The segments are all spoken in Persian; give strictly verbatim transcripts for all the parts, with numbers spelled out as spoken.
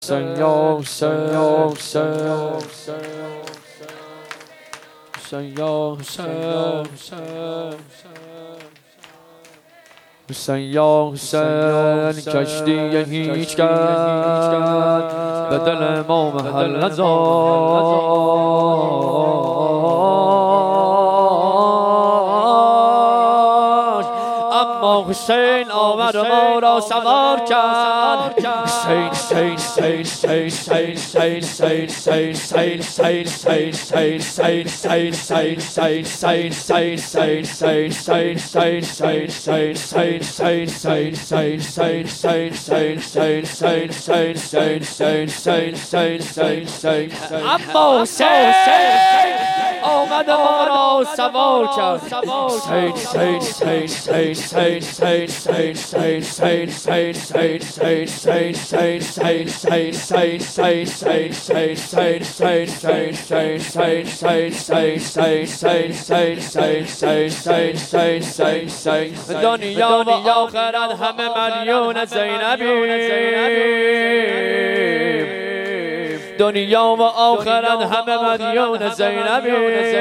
Sen yok, sen yok, sen yok, sen yok, sen sen sen yok, sen کشتی هیچ کرد به دل ما محل نذاشت اما حسین آمد و ما را سوار کرد حسین حسین حسین حسین حسین حسین حسین حسین حسین حسین حسین حسین حسین حسین اما حسین آمد و ما را سوار کرد حسین حسین حسین حسین حسین حسین حسین حسین حسین دنیا و آخرت همه مدیون زینبی دنیا و آخرت همه مدیون زینبی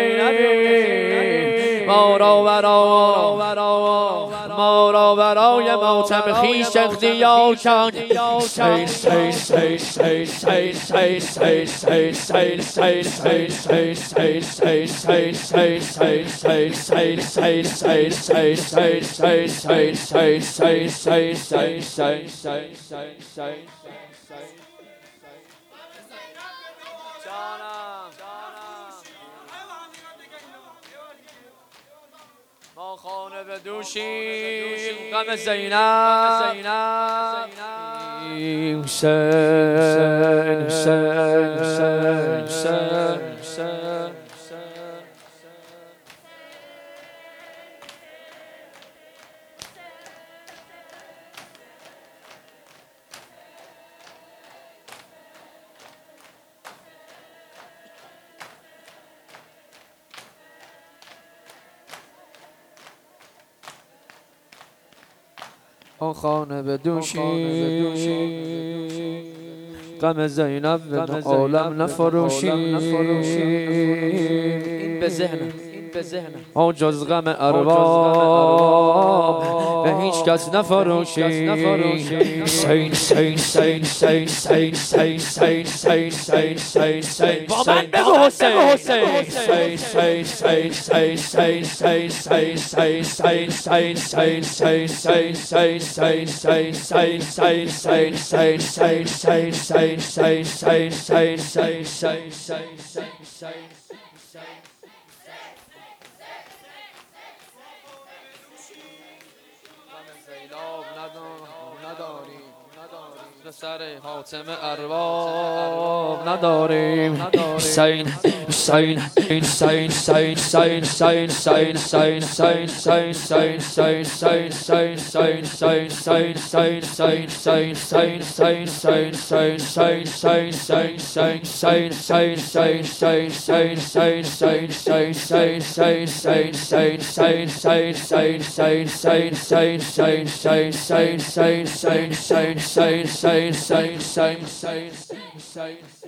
ما را برا ما را برای ماتم خویش اختیار کرد حسین حسین حسین حسین حسین حسین حسین حسین حسین ما خانه بدوشیم غم زینب حسین حسین حسین حسین آن خانه بدوشی غم زینب به عالم نفروشی این به ذهنم آن جز غم ارباب به هیچ کس نفروشی حسین حسین حسین حسین حسین حسین حسین حسین حسین با من بگو حسین حسین حسین حسین حسین حسین حسین حسین حسین سر حاتم ارباب نداریم حسین حسین حسین حسین حسین حسین حسین حسین حسین حسین حسین حسین حسین